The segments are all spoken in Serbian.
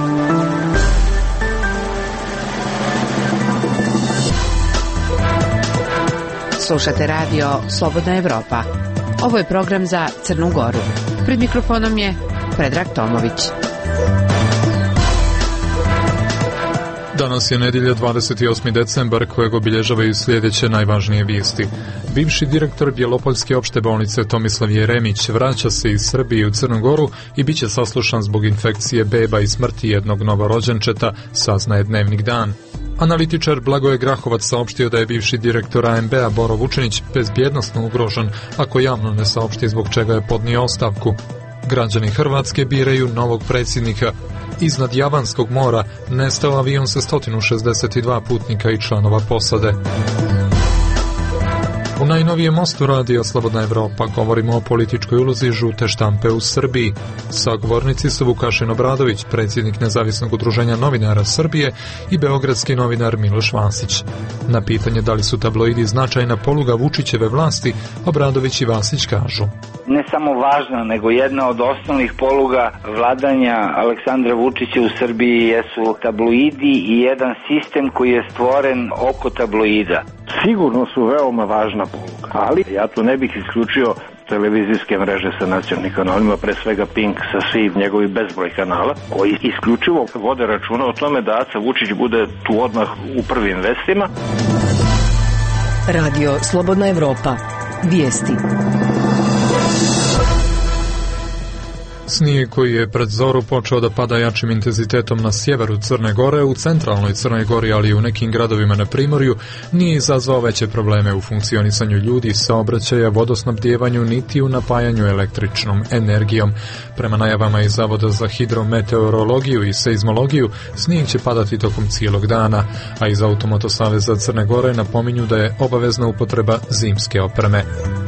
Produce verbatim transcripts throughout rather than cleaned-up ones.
Slušate radio Slobodna Evropa. Ovo je program za Crnu Goru. Pred mikrofonom je Predrag Tomović. Danas je nedjelja dvadeset osmi decembar kojeg obilježavaju sljedeće najvažnije vijesti. Bivši direktor Bjelopoljske opšte bolnice Tomislav Jeremić vraća se iz Srbije u Crnu Goru i bit će saslušan zbog infekcije beba i smrti jednog novorođenčeta, saznaje Dnevnik Dan. Analitičar Blagoje Grahovac saopštio da je bivši direktor A M B-a Boro Vučinić bezbjednosno ugrožen ako javno ne saopšti zbog čega je podnio ostavku. Građani Hrvatske biraju novog predsjednika. Iznad Javanskog mora nestao avion sa sto šezdeset dva putnika i članova posade. U najnovijem mostu radio Slobodna Evropa govorimo o političkoj ulozi žute štampe u Srbiji. Sagovornici su Vukašin Obradović, predsjednik Nezavisnog udruženja novinara Srbije, i beogradski novinar Miloš Vasić. Na pitanje da li su tabloidi značajna poluga Vučićeve vlasti, Obradović i Vasić kažu: ne samo važna, nego jedna od osnovnih poluga vladanja Aleksandra Vučića u Srbiji jesu tabloidi i jedan sistem koji je stvoren oko tabloida. Sigurno su veoma važna poluga, ali ja tu ne bih isključio televizijske mreže sa nacionalnim kanalima, pre svega Pink sa svih njegovih bezbroj kanala, koji isključivo vode računa o tome da Aca Vučić bude tu odmah u prvim vestima. Radio Slobodna Evropa. Vijesti. Snijeg koji je pred zoru počeo da pada jačim intenzitetom na sjeveru Crne Gore, u centralnoj Crnoj Gori, ali i u nekim gradovima na Primorju, nije izazvao veće probleme u funkcionisanju ljudi, saobraćaja, vodosnabdijevanju, niti u napajanju električnom energijom. Prema najavama iz Zavoda za hidrometeorologiju i seizmologiju, snijeg će padati tokom cijelog dana, a iz Automotosaveza Crne Gore napominju da je obavezna upotreba zimske opreme.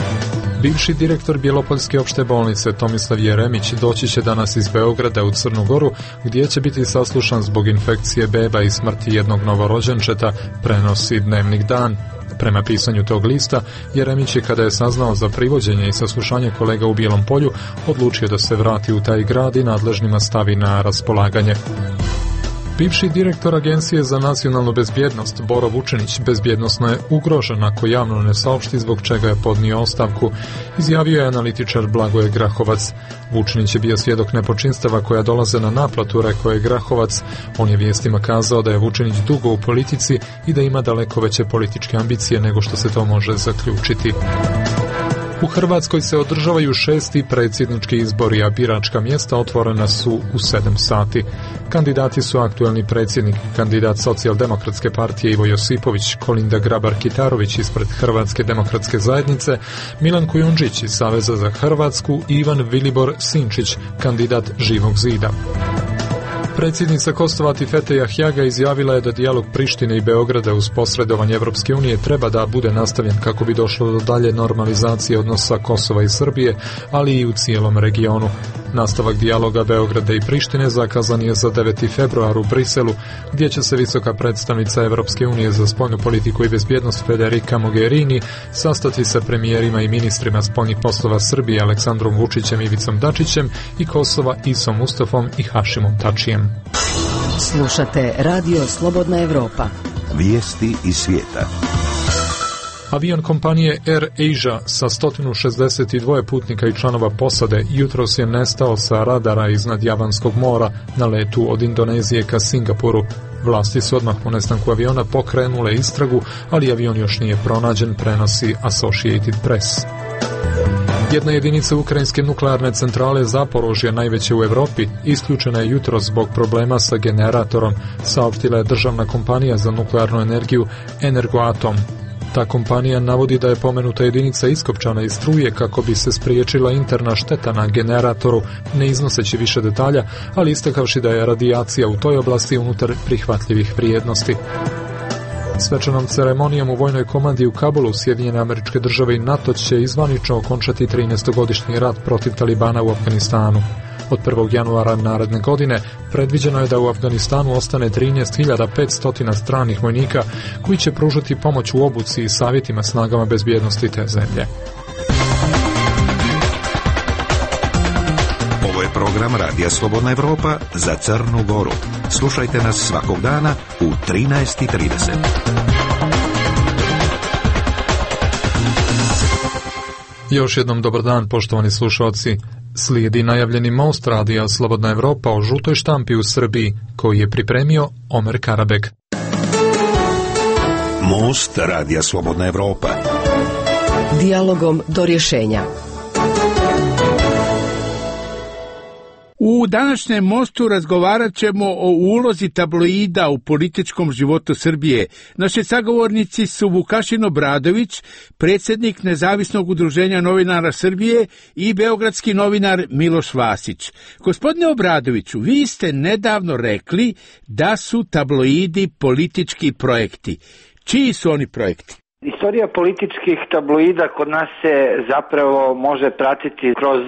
Bivši direktor Bjelopoljske opšte bolnice Tomislav Jeremić doći će danas iz Beograda u Crnu Goru, gdje će biti saslušan zbog infekcije beba i smrti jednog novorođenčeta, prenosi Dnevnik Dan. Prema pisanju tog lista, Jeremić je, kada je saznao za privođenje i saslušanje kolega u Bijelom Polju, odlučio da se vrati u taj grad i nadležnima stavi na raspolaganje. Bivši direktor Agencije za nacionalnu bezbjednost Boro Vučinić bezbjednosno je ugrožen ako javno ne saopšti zbog čega je podnio ostavku, izjavio je analitičar Blagoje Grahovac. Vučinić je bio svjedok nepočinstava koja dolaze na naplatu, rekao je Grahovac. On je vijestima kazao da je Vučinić dugo u politici i da ima daleko veće političke ambicije nego što se to može zaključiti. U Hrvatskoj se održavaju šesti predsjednički izbori, a biračka mjesta otvorena su u sedam sati. Kandidati su aktualni predsjednik, kandidat Socijaldemokratske partije Ivo Josipović, Kolinda Grabar-Kitarović ispred Hrvatske demokratske zajednice, Milan Kujundžić iz Saveza za Hrvatsku i Ivan Vilibor Sinčić, kandidat Živog zida. Predsjednica Kosova Tifete Jahjaga izjavila je da dijalog Prištine i Beograda uz posredovanje Evropske unije treba da bude nastavljen kako bi došlo do dalje normalizacije odnosa Kosova i Srbije, ali i u cijelom regionu. Nastavak dijaloga Beograda i Prištine zakazan je za deveti februar u Briselu, gdje će se visoka predstavnica Evropske unije za spoljnu politiku i bezbjednost Federica Mogherini sastati sa premijerima i ministrima spoljnih poslova Srbije Aleksandrom Vučićem, Ivicom Dačićem i Kosova Isom Mustafom i Hašimom Tačijem. Slušate Radio Slobodna Evropa. Vijesti iz svijeta. Avion kompanije Air Asia sa sto šezdeset dva putnika i članova posade jutros je nestao sa radara iznad Javanskog mora na letu od Indonezije ka Singapuru. Vlasti su odmah po nestanku aviona pokrenule istragu, ali avion još nije pronađen, prenosi Associated Press. Jedna jedinica ukrajinske nuklearne centrale Zaporožje, najveće u Europi, isključena je jutros zbog problema sa generatorom, saopštila je državna kompanija za nuklearnu energiju Energoatom. Ta kompanija navodi da je pomenuta jedinica iskopčana iz struje kako bi se spriječila interna šteta na generatoru, ne iznoseći više detalja, ali istakavši da je radijacija u toj oblasti unutar prihvatljivih vrijednosti. Svečanom ceremonijom u vojnoj komandi u Kabulu Sjedinjene Američke Države i NATO će izvanično okončati trinaestogodišnji rat protiv Talibana u Afganistanu. Od prvog januara naredne godine predviđeno je da u Afganistanu ostane trinaest hiljada petsto stranih vojnika koji će pružati pomoć u obuci i savjetima snagama bezbjednosti te zemlje. Ovo je program Radija Slobodna Evropa za Crnu Goru. Slušajte nas svakog dana u trinaest i trideset. Još jednom dobar dan, poštovani slušalci. Slijedi najavljeni most Radija Slobodna Evropa o žutoj štampi u Srbiji, koji je pripremio Omer Karabek. Most Radija Slobodna Evropa. Dijalogom do rješenja. U današnjem mostu razgovarat ćemo o ulozi tabloida u političkom životu Srbije. Naši sagovornici su Vukašin Obradović, predsjednik Nezavisnog udruženja novinara Srbije, i beogradski novinar Miloš Vasić. Gospodine Obradoviću, vi ste nedavno rekli da su tabloidi politički projekti. Čiji su oni projekti? Istorija političkih tabloida kod nas se zapravo može pratiti kroz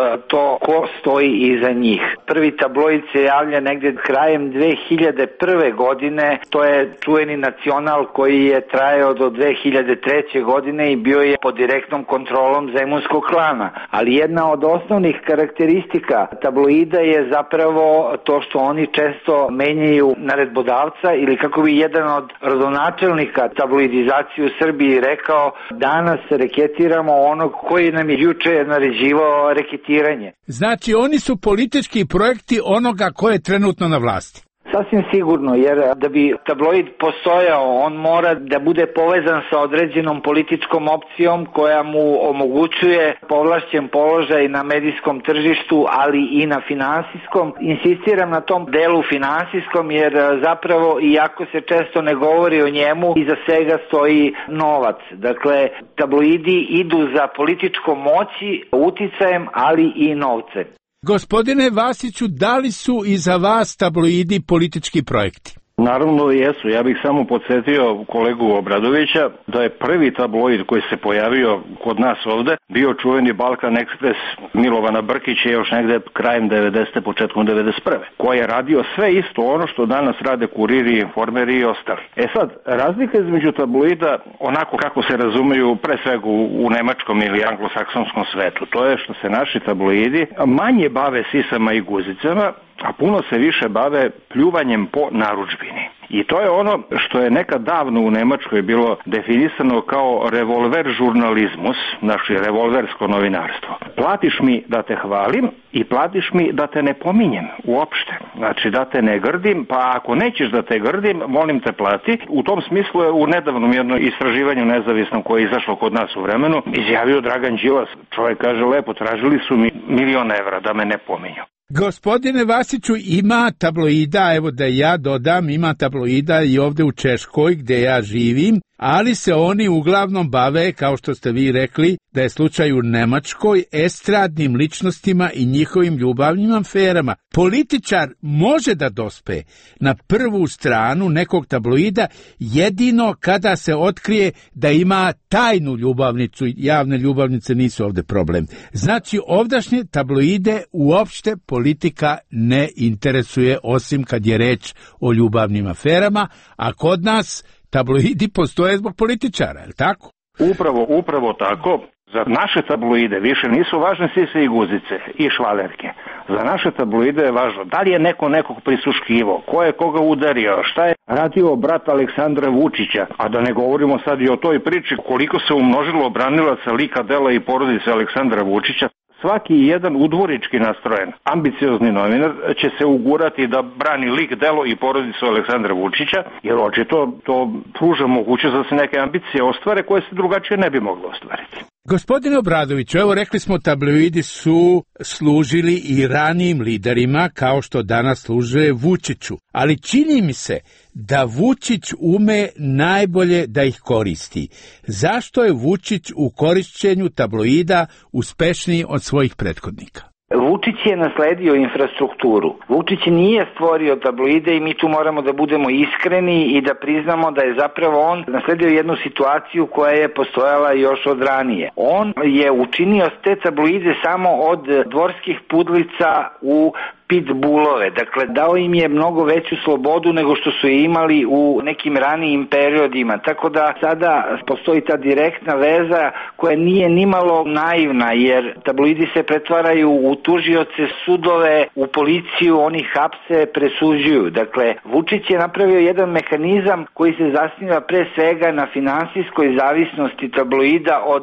to ko stoji iza njih. Prvi tabloid se javlja negdje krajem dve hiljade prve. godine, to je čuveni Nacional koji je trajao do dve hiljade treće. godine i bio je pod direktnom kontrolom zemunskog klana. Ali jedna od osnovnih karakteristika tabloida je zapravo to što oni često menjaju naredbodavca, ili kako bi jedan od rodonačelnika tabloidizaciju Srbiji rekao, danas reketiramo onog koji nam je juče naređivao reketiranje. Znači oni su politički projekti onoga ko je trenutno na vlasti. Sasvim sigurno, jer da bi tabloid postojao, on mora da bude povezan sa određenom političkom opcijom koja mu omogućuje povlašćen položaj na medijskom tržištu, ali i na finansijskom. Insistiram na tom delu finansijskom, jer zapravo, iako se često ne govori o njemu, iza svega stoji novac. Dakle, tabloidi idu za političkom moći, uticajem, ali i novcem. Gospodine Vasiću, da li su iza vas tabloidi politički projekti? Naravno jesu. Ja bih samo podsjetio kolegu Obradovića da je prvi tabloid koji se pojavio kod nas ovde bio čuveni Balkan Ekspres Milovana Brkića još negde krajem devedesete. početkom devedeset prve. koji je radio sve isto ono što danas rade Kuriri, Informeri i ostali. E sad, razlika između tabloida, onako kako se razumeju pre svega u, u nemačkom ili anglosaksonskom svetu, to je što se naši tabloidi manje bave sisama i guzicama, a puno se više bave pljuvanjem po narudžbini. I to je ono što je nekad davno u Nemačkoj bilo definisano kao revolver žurnalizmus, znači revolversko novinarstvo. Platiš mi da te hvalim i platiš mi da te ne pominjem uopšte. Znači da te ne grdim, pa ako nećeš da te grdim, molim te plati. U tom smislu je u nedavnom jednom istraživanju nezavisnom koje je izašlo kod nas u vremenu izjavio Dragan Đilas. Čovjek kaže lepo, tražili su mi milion evra da me ne pominju. Gospodine Vasiću, ima tabloida, evo da ja dodam, ima tabloida i ovdje u Češkoj gdje ja živim, ali se oni uglavnom bave, kao što ste vi rekli, da je slučaj u Nemačkoj, estradnim ličnostima i njihovim ljubavnim aferama. Političar može da dospe na prvu stranu nekog tabloida jedino kada se otkrije da ima tajnu ljubavnicu. Javne ljubavnice nisu ovdje problem. Znači, ovdašnje tabloide uopšte politika ne interesuje, osim kad je reč o ljubavnim aferama, a kod nas tabloidi postoje zbog političara, je li tako? Upravo, upravo tako. Za naše tabloide više nisu važne sise i guzice i švalerke. Za naše tabloide je važno da li je neko nekog prisluškivo, ko je koga udario, šta je radio brat Aleksandra Vučića, a da ne govorimo sad i o toj priči koliko se umnožilo branilaca lika, dela i porodice Aleksandra Vučića. Svaki jedan udvorički nastrojen, ambiciozni novinar će se ugurati da brani lik, delo i porodicu Aleksandra Vučića, jer očito to pruža mogućnost da se neke ambicije ostvare koje se drugačije ne bi moglo ostvariti. Gospodine Obradoviću, evo rekli smo, tabloidi su služili i ranijim liderima kao što danas služe Vučiću, ali čini mi se da Vučić ume najbolje da ih koristi. Zašto je Vučić u korišćenju tabloida uspešniji od svojih prethodnika? Vučić je nasledio infrastrukturu. Vučić nije stvorio tabloide i mi tu moramo da budemo iskreni i da priznamo da je zapravo on nasledio jednu situaciju koja je postojala još od ranije. On je učinio te tabloide samo od dvorskih pudlica u pitbullove. Dakle, dao im je mnogo veću slobodu nego što su imali u nekim ranijim periodima. Tako da sada postoji ta direktna veza koja nije nimalo naivna, jer tabloidi se pretvaraju u tužioce, sudove, u policiju, oni hapse, presuđuju. Dakle, Vučić je napravio jedan mehanizam koji se zasniva pre svega na finansijskoj zavisnosti tabloida od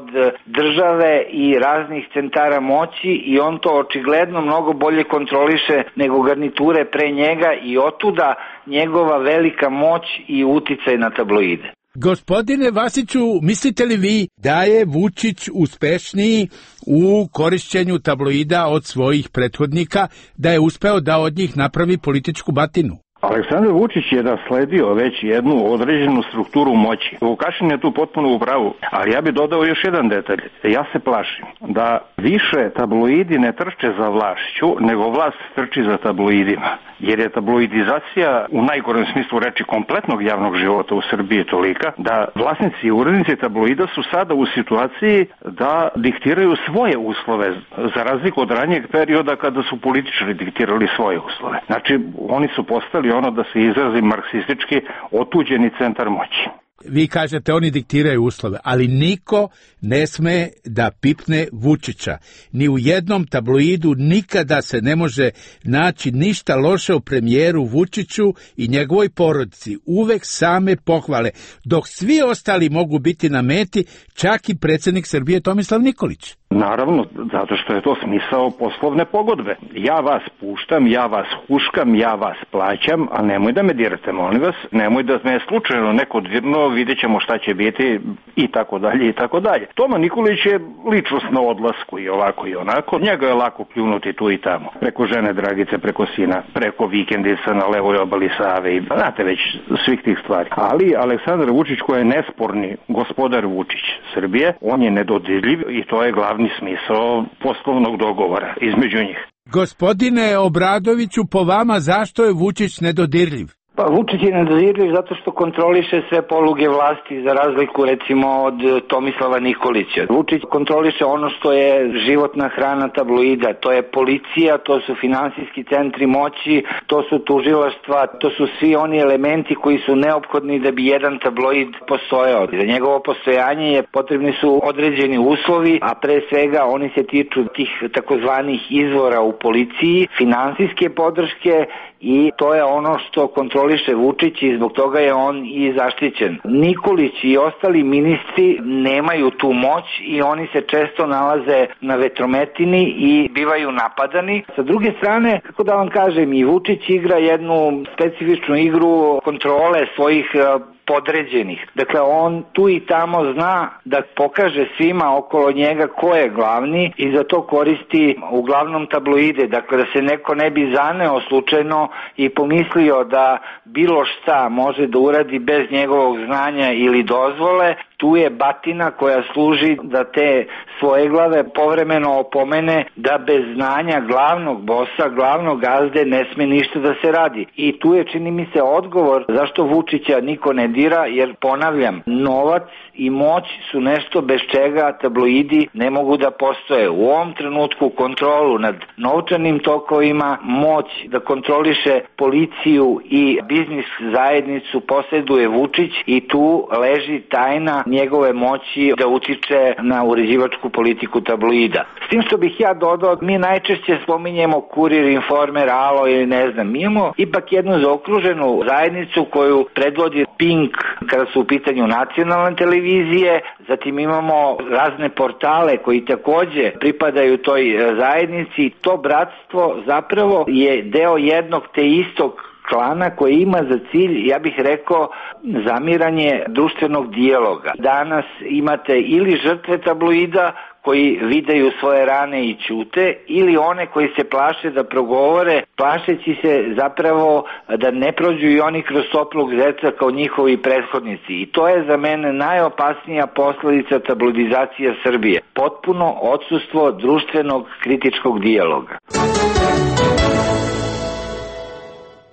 države i raznih centara moći i on to očigledno mnogo bolje kontroliše nego garniture pre njega i otuda njegova velika moć i uticaj na tabloide. Gospodine Vasiću, mislite li vi da je Vučić uspešniji u korišćenju tabloida od svojih prethodnika, da je uspeo da od njih napravi političku batinu? Aleksandar Vučić je nasledio već jednu određenu strukturu moći. Vukašin je tu potpuno u pravu, ali ja bih dodao još jedan detalj. Ja se plašim da više tabloidi ne trče za vlašću, nego vlast trči za tabloidima. Jer je tabloidizacija u najgorem smislu reči kompletnog javnog života u Srbiji tolika da vlasnici i urednici tabloida su sada u situaciji da diktiraju svoje uslove, za razliku od ranijeg perioda kada su političari diktirali svoje uslove. Znači, oni su postali ono, da se izrazi marksistički, otuđeni centar moći. Vi kažete oni diktiraju uslove, ali niko ne sme da pipne Vučića. Ni u jednom tabloidu nikada se ne može naći ništa loše o premijeru Vučiću i njegovoj porodici. Uvek same pohvale, dok svi ostali mogu biti na meti, čak i predsjednik Srbije Tomislav Nikolić. Naravno, zato što je to smisao poslovne pogodbe. Ja vas puštam, ja vas huškam, ja vas plaćam, a nemoj da me dirate, molim vas, nemoj da me slučajno neko dirno, vidjet ćemo šta će biti i tako dalje i tako dalje. Toma Nikolić je ličnost na odlasku i ovako i onako, njega je lako pljunuti tu i tamo, preko žene Dragice, preko sina, preko vikendica na levoj obali Save i znate već svih tih stvari. Ali Aleksandar Vučić, koji je nesporni gospodar Vučić Srbije, on je nedodirljiv i to je glavni smisao poslovnog dogovora između njih. Gospodine Obradoviću, po vama zašto je Vučić nedodirljiv? Pa Vučić je nedodirljiv zato što kontroliše sve poluge vlasti, za razliku recimo od Tomislava Nikolića. Vučić kontroliše ono što je životna hrana tabloida, to je policija, to su finansijski centri moći, to su tužilaštva, to su svi oni elementi koji su neophodni da bi jedan tabloid postojao. Za njegovo postojanje je potrebni su određeni uslovi, a pre svega oni se tiču tih takozvanih izvora u policiji, finansijske podrške, i to je ono što kontroliše Vučić i zbog toga je on i zaštićen. Nikolić i ostali ministri nemaju tu moć i oni se često nalaze na vetrometini i bivaju napadani. Sa druge strane, kako da vam kažem, i Vučić igra jednu specifičnu igru kontrole svojih podređenih. Dakle, on tu i tamo zna da pokaže svima okolo njega ko je glavni i za to koristi uglavnom tabloide. Dakle, da se neko ne bi zaneo slučajno i pomislio da bilo šta može da uradi bez njegovog znanja ili dozvole, tu je batina koja služi da te svoje glave povremeno opomene da bez znanja glavnog bosa, glavnog gazde ne sme ništa da se radi. I tu je, čini mi se, odgovor zašto Vučića niko ne dira, jer ponavljam, novac i moć su nešto bez čega tabloidi ne mogu da postoje. U ovom trenutku kontrolu nad novčanim tokovima, moć da kontroliše policiju i biznis zajednicu posjeduje Vučić i tu leži tajna njegove moći da utiče na uređivačku politiku tabloida. S tim što bih ja dodao, mi najčešće spominjemo Kurir, Informer, Alo ili ne znam, mi imamo ipak jednu zaokruženu zajednicu koju predvodi Pink kada su u pitanju nacionalne televizije, zatim imamo razne portale koji takođe pripadaju toj zajednici. To bratstvo zapravo je deo jednog te istog klana koji ima za cilj, ja bih rekao, zamiranje društvenog dijaloga. Danas imate ili žrtve tabloida koji videju svoje rane i ćute, ili one koji se plaše da progovore, plašeći se zapravo da ne prođu i oni kroz toplog zeca kao njihovi prethodnici. I to je za mene najopasnija posledica tabloidizacije Srbije. Potpuno odsustvo društvenog kritičkog dijaloga.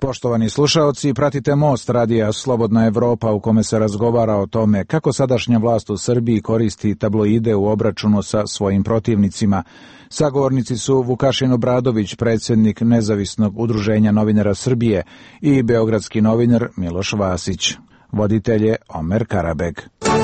Poštovani slušaoci, pratite Most radija Slobodna Evropa u kome se razgovara o tome kako sadašnja vlast u Srbiji koristi tabloide u obračunu sa svojim protivnicima. Sagovornici su Vukašin Obradović, predsjednik Nezavisnog udruženja novinara Srbije, i beogradski novinar Miloš Vasić. Voditelj je Omer Karabeg.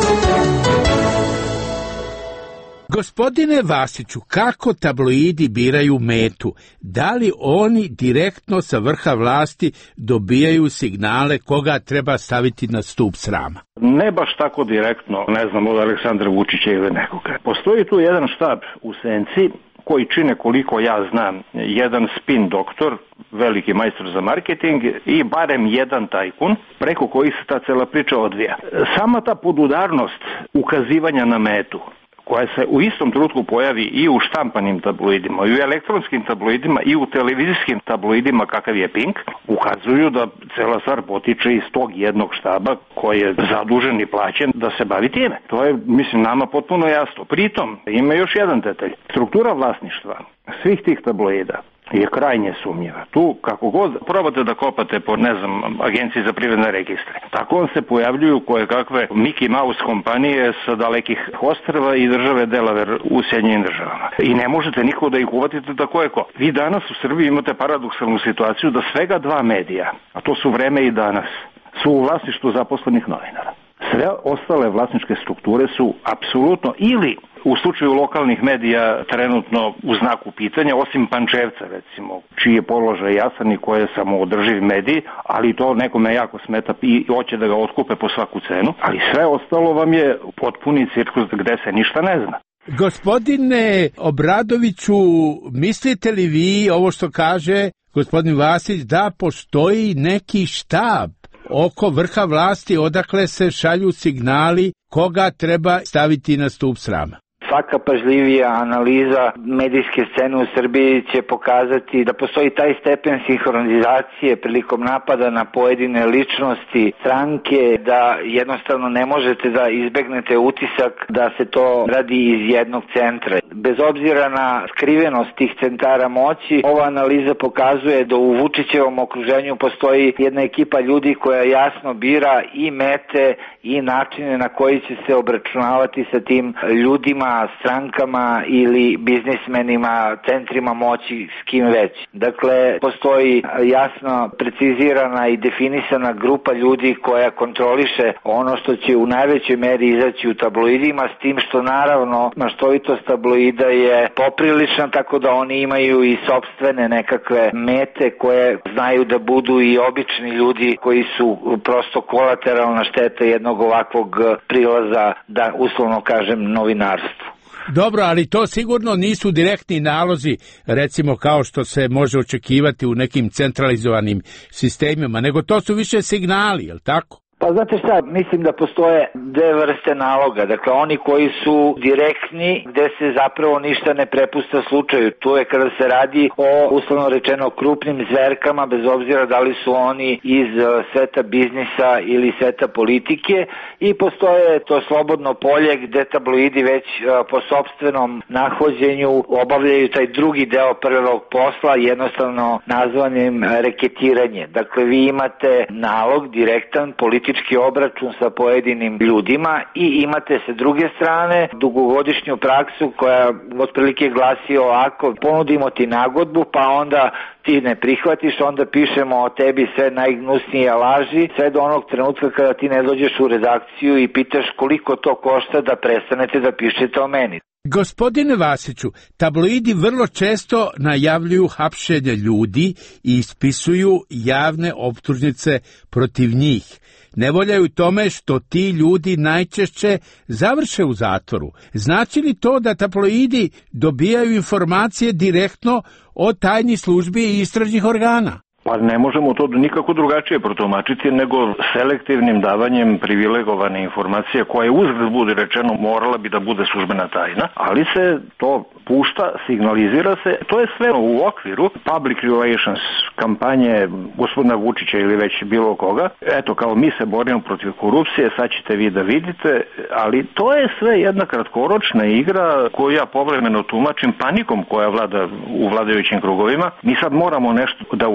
Gospodine Vasiću, kako tabloidi biraju metu? Da li oni direktno sa vrha vlasti dobijaju signale koga treba staviti na stup srama? Ne baš tako direktno, ne znam, od Aleksandra Vučića ili nekoga. Postoji tu jedan štab u senci koji čine, koliko ja znam, jedan spin doktor, veliki majstor za marketing i barem jedan tajkun preko koji se ta cela priča odvija. Sama ta podudarnost ukazivanja na metu, koja se u istom trenutku pojavi i u štampanim tabloidima, i u elektronskim tabloidima, i u televizijskim tabloidima kakav je Pink, ukazuju da cela stvar potiče iz tog jednog štaba koji je zadužen i plaćen da se bavi time. To je, mislim, nama potpuno jasno. Pritom, ima još jedan detalj. Struktura vlasništva svih tih tabloida je krajnje sumnjiva. Tu, kako god probate da kopate po, ne znam, agenciji za privredne registre, tako on se pojavljuju koje kakve Mickey Mouse kompanije sa dalekih ostrva i države Delaware u Sjedinjenim državama. I ne možete niko da ih uvatite tako je ko. Vi danas u Srbiji imate paradoksalnu situaciju da svega dva medija, a to su Vreme i Danas, su u vlasništvu zaposlenih novinara. Sve ostale vlasničke strukture su apsolutno ili u slučaju lokalnih medija trenutno u znaku pitanja, osim Pančevca recimo, čiji je položaj jasan i koji je samoodrživ medij, ali to nekome jako smeta i hoće da ga otkupe po svaku cenu, ali sve ostalo vam je potpuni cirkus gde se ništa ne zna. Gospodine Obradoviću, mislite li vi ovo što kaže gospodin Vasić da postoji neki štab oko vrha vlasti odakle se šalju signali koga treba staviti na stup srama? Svaka pažljivija analiza medijske scene u Srbiji će pokazati da postoji taj stepen sinhronizacije prilikom napada na pojedine ličnosti, stranke, da jednostavno ne možete da izbegnete utisak da se to radi iz jednog centra. Bez obzira na skrivenost tih centara moći, ova analiza pokazuje da u Vučićevom okruženju postoji jedna ekipa ljudi koja jasno bira i mete i načine na koji će se obračunavati sa tim ljudima, strankama ili biznismenima, centrima moći, s kim već. Dakle, postoji jasno precizirana i definisana grupa ljudi koja kontroliše ono što će u najvećoj meri izaći u tabloidima, s tim što naravno maštovitost tabloida je poprilična, tako da oni imaju i sopstvene nekakve mete koje znaju da budu i obični ljudi koji su prosto kolateralna šteta jednog ovakvog prilaza, da uslovno kažem, novinarstvu. Dobro, ali to sigurno nisu direktni nalozi, recimo kao što se može očekivati u nekim centralizovanim sistemima, nego to su više signali, je li tako? Pa znate šta, mislim da postoje dve vrste naloga. Dakle, oni koji su direktni, gde se zapravo ništa ne prepušta slučaju. Tu je kada se radi o, uslovno rečeno, krupnim zverkama, bez obzira da li su oni iz sveta biznisa ili sveta politike, i postoje to slobodno polje gde tabloidi već po sopstvenom nahođenju obavljaju taj drugi deo prvog posla, jednostavno nazvanim reketiranje. Dakle, vi imate nalog, direktan, politički obračun sa pojedinim ljudima i imate sa druge strane dugogodišnju praksu koja otprilike glasi ovako: ponudimo ti nagodbu, pa onda ti ne prihvatiš, onda pišemo o tebi sve najgnusnije laži, sve do onog trenutka kada ti ne dođeš u redakciju i pitaš koliko to košta da prestanete da pišete o meni. Gospodine Vasiću, tabloidi vrlo često najavljuju hapšenje ljudi i ispisuju javne optužnice protiv njih. Ne voljaju tome što ti ljudi najčešće završe u zatvoru. Znači li to da tabloidi dobijaju informacije direktno od tajnih službi i istražnih organa? Pa ne možemo to nikako drugačije protumačiti nego selektivnim davanjem privilegovane informacije koje uzgled bude rečeno morala bi da bude službena tajna, ali se to pušta, signalizira se, to je sve u okviru public relations kampanje gospodina Vučića ili već bilo koga. Eto, kao mi se borimo protiv korupcije, sad ćete vi da vidite, ali to je sve jedna kratkoročna igra koju ja povremeno tumačim panikom koja vlada u vladajućim krugovima. Mi sad moramo nešto da uradimo.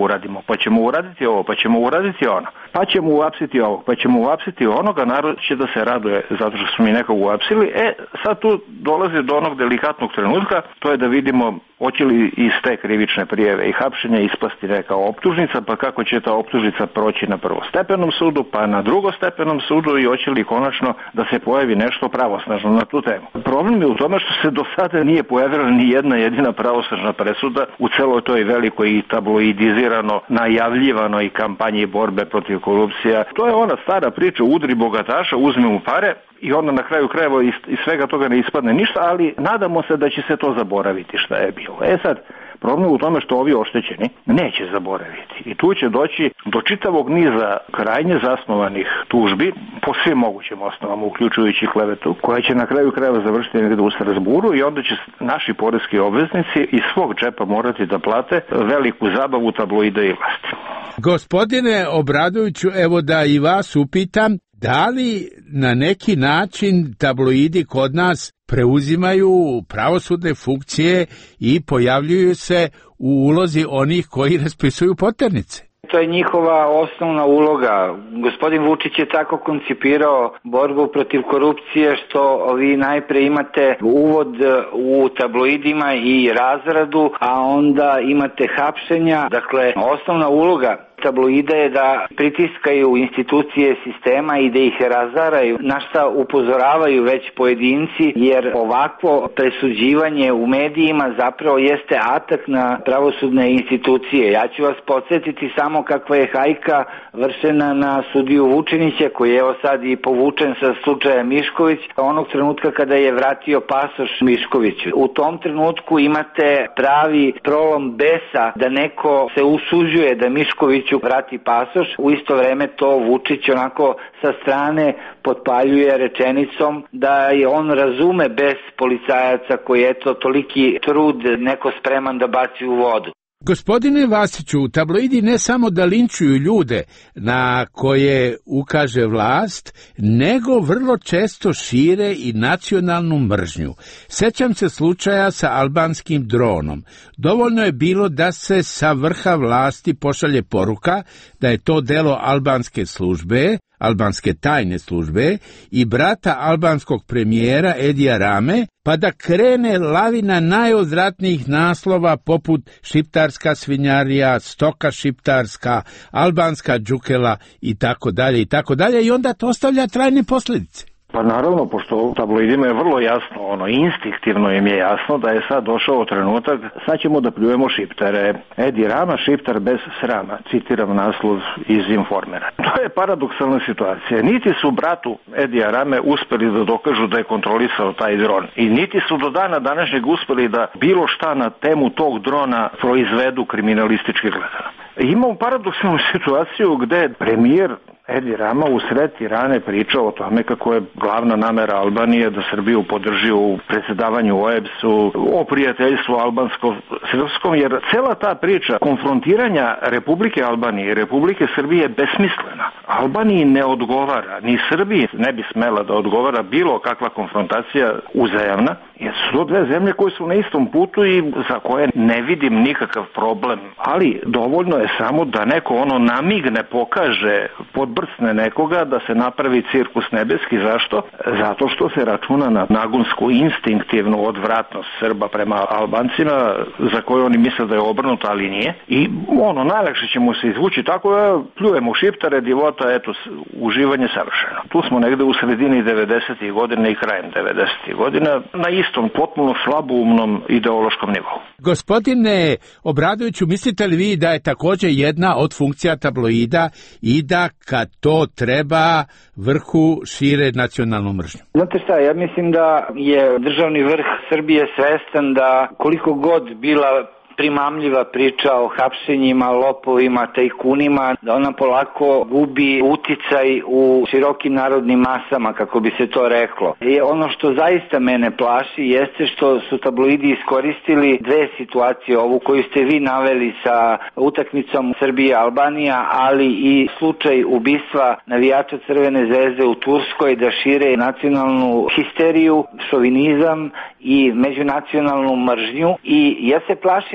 pa ćemo uraditi ovo, pa ćemo uraditi ono, pa ćemo uapsiti ovog, pa ćemo uapsiti onoga, narod će da se raduje zato što smo mi nekog uapsili. E, sad tu dolazi do onog delikatnog trenutka, to je da vidimo hoće li iz te krivične prijeve i hapšenja ispasti neka optužnica, pa kako će ta optužnica proći na prvostepenom sudu, pa na drugostepenom sudu i hoće li konačno da se pojavi nešto pravosnažno na tu temu. Problem je u tome što se do sada nije pojavila ni jedna jedina pravosnažna presuda u celoj toj velikoj i tabloidizirano najavljivanoj kampanji borbe protiv korupcija. To je ona stara priča, udri bogataša, uzme mu pare i onda na kraju krajeva iz svega toga ne ispadne ništa, ali nadamo se da će se to zaboraviti šta je bilo. E sad, problem u tome što ovi oštećeni neće zaboraviti. I tu će doći do čitavog niza krajnje zasnovanih tužbi po svim mogućim osnovama, uključujući klevetu, koja će na kraju krajeva završiti negdje u Strasburu i onda će naši poreski obveznici iz svog džepa morati da plate veliku zabavu tabloida i vlasti. Gospodine Obradoviću, evo da i vas upitam, da li na neki način tabloidi kod nas preuzimaju pravosudne funkcije i pojavljuju se u ulozi onih koji raspisuju poternice? To je njihova osnovna uloga. Gospodin Vučić je tako koncipirao borbu protiv korupcije što vi najpre imate uvod u tabloidima i razradu, a onda imate hapšenja. Dakle, osnovna uloga tabloida je da pritiskaju institucije sistema i da ih razaraju, na šta upozoravaju već pojedinci, jer ovakvo presuđivanje u medijima zapravo jeste atak na pravosudne institucije. Ja ću vas podsjetiti samo kakva je hajka vršena na sudiju Vučinića, koji je evo sad i povučen sa slučaja Mišković, onog trenutka kada je vratio pasoš Miškoviću. U tom trenutku imate pravi prolom besa da neko se usuđuje da Miškoviću vrati pasoš, u isto vreme to Vučić onako sa strane potpaljuje rečenicom da je on razume bes policajaca koji je to toliki trud neko spreman da baci u vodu. Gospodine Vasiću, tabloidi ne samo da linčuju ljude na koje ukaže vlast, nego vrlo često šire i nacionalnu mržnju. Sećam se slučaja sa albanskim dronom. Dovoljno je bilo da se sa vrha vlasti pošalje poruka da je to delo albanske službe, albanske tajne službe i brata albanskog premijera Edija Rame, pa da krene lavina najodvratnijih naslova poput šiptarska svinjarija, stoka šiptarska, albanska džukela i tako dalje i tako dalje i onda to ostavlja trajne posljedice. Pa naravno, pošto tabloidima je vrlo jasno, ono, instinktivno im je jasno da je sad došao trenutak, sad ćemo da pljujemo šiptare. Edi Rama, šiptar bez srama, citiram naslov iz Informera. To je paradoksalna situacija. Niti su bratu Edija Rame uspeli da dokažu da je kontrolisao taj dron. I niti su do dana današnjeg uspeli da bilo šta na temu tog drona proizvedu kriminalistički gledano. Imamo paradoksalnu situaciju gde premijer Edi Rama u sred Tirane pričao o tome kako je glavna namera Albanije da Srbiju podrži u predsjedavanju O E B S-u, o prijateljstvu albansko-srpskom, jer cela ta priča konfrontiranja Republike Albanije i Republike Srbije je besmislena. Albaniji ne odgovara, ni Srbiji ne bi smela da odgovara bilo kakva konfrontacija uzajamna, jer su to dve zemlje koje su na istom putu i za koje ne vidim nikakav problem. Ali dovoljno je samo da neko ono namigne, pokaže, podbrsne nekoga da se napravi cirkus nebeski. Zašto? Zato što se računa na nagunsku instinktivnu odvratnost Srba prema Albancima, za koju oni misle da je obrnuto, ali nije. I ono, najlakše ćemo se izvući tako da pljujemo šiptare, divota, eto, uživanje savršeno. Tu smo negde u sredini devedesetih godina i krajem devedesetih godina na istom potpuno slaboumnom ideološkom nivou. Gospodine Obradoviću, mislite li vi da je također jedna od funkcija tabloida i da kad to treba vrhu šire nacionalnu mržnju? Znate šta, ja mislim da je državni vrh Srbije svestan da koliko god bila primamljiva priča o hapšenjima, lopovima, tajkunima, da ona polako gubi uticaj u širokim narodnim masama, kako bi se to reklo. I ono što zaista mene plaši jeste što su tabloidi iskoristili dve situacije, ovu koju ste vi naveli sa utakmicom Srbija-Albanija, ali i slučaj ubistva navijača Crvene zvezde u Turskoj, da šire nacionalnu histeriju, šovinizam i međunacionalnu mržnju. I ja se plašim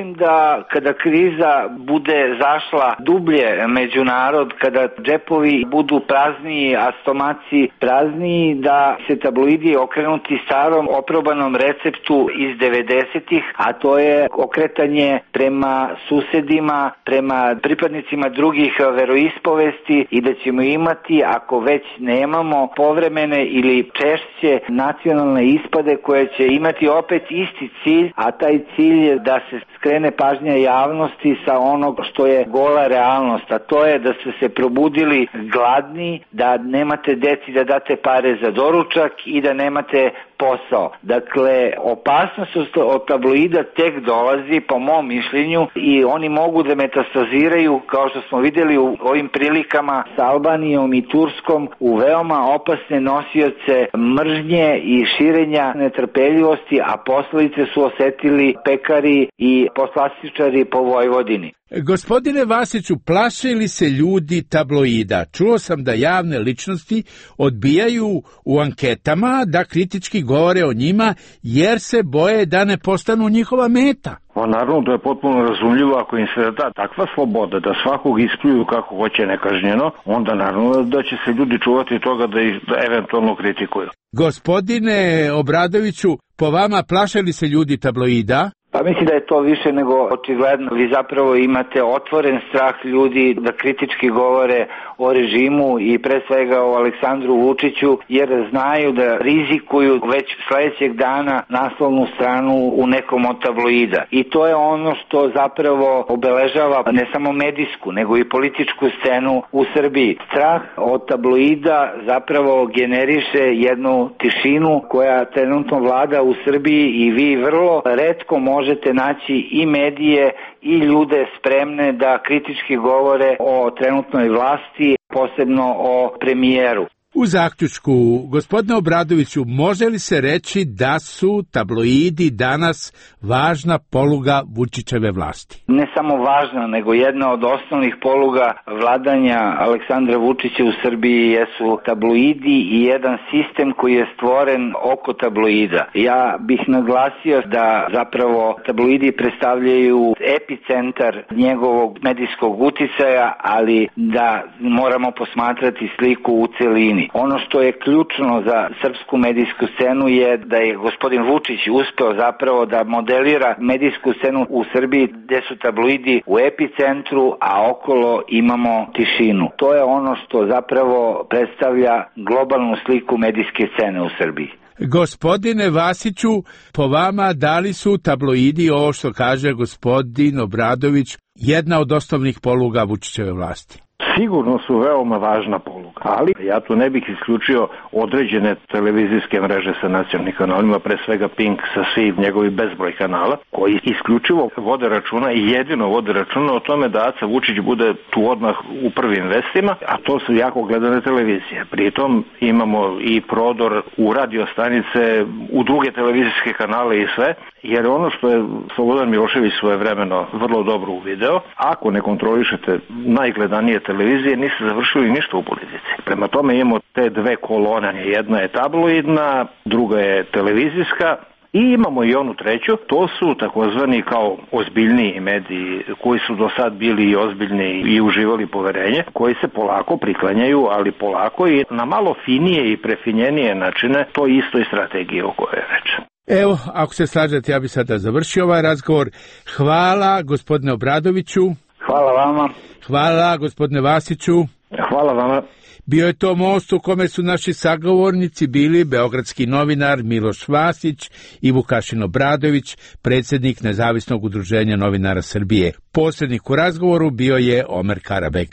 bojim da kada kriza bude zašla dublje među narod, kada džepovi budu prazniji, a stomaci prazniji, da se tabloidi okrenuti starom oprobanom receptu iz devedesetih, a to je okretanje prema susedima, prema pripadnicima drugih veroispovesti i da ćemo imati, ako već nemamo, povremene ili češće nacionalne ispade koje će imati opet isti cilj, a taj cilj je da se skrene pažnja javnosti sa onog što je gola realnost, a to je da ste se probudili gladni, da nemate deci da date pare za doručak i da nemate posao. Dakle, opasnost od tabloida tek dolazi, po mom mišljenju, i oni mogu da metastaziraju, kao što smo videli u ovim prilikama sa Albanijom i Turskom, u veoma opasne nosioce mržnje i širenja netrpeljivosti, a posledice su osetili pekari i poslastičari po Vojvodini. Gospodine Vasiću, plaše li se ljudi tabloida? Čuo sam da javne ličnosti odbijaju u anketama da kritički govore o njima jer se boje da ne postanu njihova meta. Pa naravno, to je potpuno razumljivo. Ako im se da takva sloboda da svakog ispljuju kako hoće nekažnjeno, onda naravno da će se ljudi čuvati toga da ih da eventualno kritikuju. Gospodine Obradoviću, po vama plaše li se ljudi tabloida? Pa mislim da je to više nego očigledno. Vi zapravo imate otvoren strah ljudi da kritički govore o režimu i pre svega o Aleksandru Vučiću, jer znaju da rizikuju već sledećeg dana naslovnu stranu u nekom od tabloida. I to je ono što zapravo obeležava ne samo medijsku, nego i političku scenu u Srbiji. Strah od tabloida zapravo generiše jednu tišinu koja trenutno vlada u Srbiji i vi vrlo retko možete naći i medije i ljude spremne da kritički govore o trenutnoj vlasti, posebno o premijeru. U zaključku, gospodine Obradoviću, može li se reći da su tabloidi danas važna poluga Vučićeve vlasti? Ne samo važna, nego jedna od osnovnih poluga vladanja Aleksandra Vučića u Srbiji jesu tabloidi i jedan sistem koji je stvoren oko tabloida. Ja bih naglasio da zapravo tabloidi predstavljaju epicentar njegovog medijskog uticaja, ali da moramo posmatrati sliku u celini. Ono što je ključno za srpsku medijsku scenu je da je gospodin Vučić uspeo zapravo da modelira medijsku scenu u Srbiji gde su tabloidi u epicentru, a okolo imamo tišinu. To je ono što zapravo predstavlja globalnu sliku medijske scene u Srbiji. Gospodine Vasiću, po vama da li su tabloidi, ovo što kaže gospodin Obradović, jedna od osnovnih poluga Vučićeve vlasti? Sigurno su veoma važna poluga, ali ja tu ne bih isključio određene televizijske mreže sa nacionalnim kanalima, pre svega Pink sa svih njegovih bezbroj kanala, koji isključivo vode računa i jedino vode računa o tome da Aca Vučić bude tu odmah u prvim vestima, a to su jako gledane televizije. Pritom imamo i prodor u radio stanice, u druge televizijske kanale i sve, jer ono što je Slobodan Milošević svojevremeno vrlo dobro uvideo, ako ne kontrolišete najgledanije televizije, niste završili ništa u politici. Prema tome imamo te dve kolone, jedna je tabloidna, druga je televizijska, i imamo i onu treću, to su takozvani kao ozbiljniji mediji koji su do sad bili i ozbiljni i uživali poverenje, koji se polako priklanjaju, ali polako i na malo finije i prefinjenije načine to istoj strategiji o kojoj je reč. Evo, ako se slažete, ja bih sada završio ovaj razgovor. Hvala gospodine Obradoviću. Hvala vama. Hvala gospodine Vasiću. Hvala vama. Bio je to most u kome su naši sagovornici bili beogradski novinar Miloš Vasić i Vukašin Obradović, predsjednik Nezavisnog udruženja novinara Srbije. Posrednik u razgovoru bio je Omer Karabek.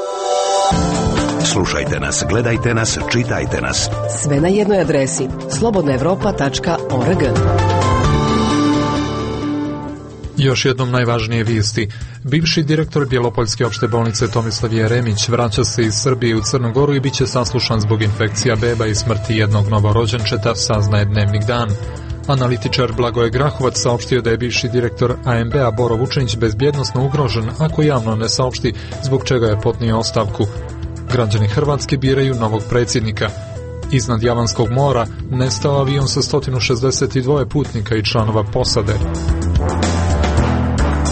Slušajte nas, gledajte nas, čitajte nas. Sve na jednoj adresi slobodna evropa tačka org. Još jednom najvažnije vijesti. Bivši direktor Bjelopoljske opšte bolnice Tomislav Jeremić vraća se iz Srbije u Crnu Goru i bit će saslušan zbog infekcija beba i smrti jednog novorođenčeta, saznaje Dnevnik Dan. Analitičar Blagoje Grahovac saopštio da je bivši direktor A M B-a Boro Vučinić bezbjednosno ugrožen ako javno ne saopšti zbog čega je podnio ostavku. Građani Hrvatske biraju novog predsjednika. Iznad Javanskog mora nestao avion sa sto šezdeset dva putnika i članova posade.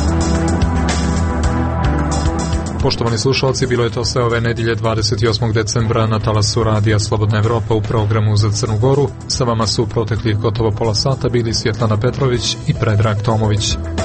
Poštovani slušalci, bilo je to sve ove nedjelje dvadeset osmog decembra na talasu radija Slobodna Evropa u programu za Crnu Goru. Sa vama su proteklih gotovo pola sata bili Svjetlana Petrović i Predrag Tomović.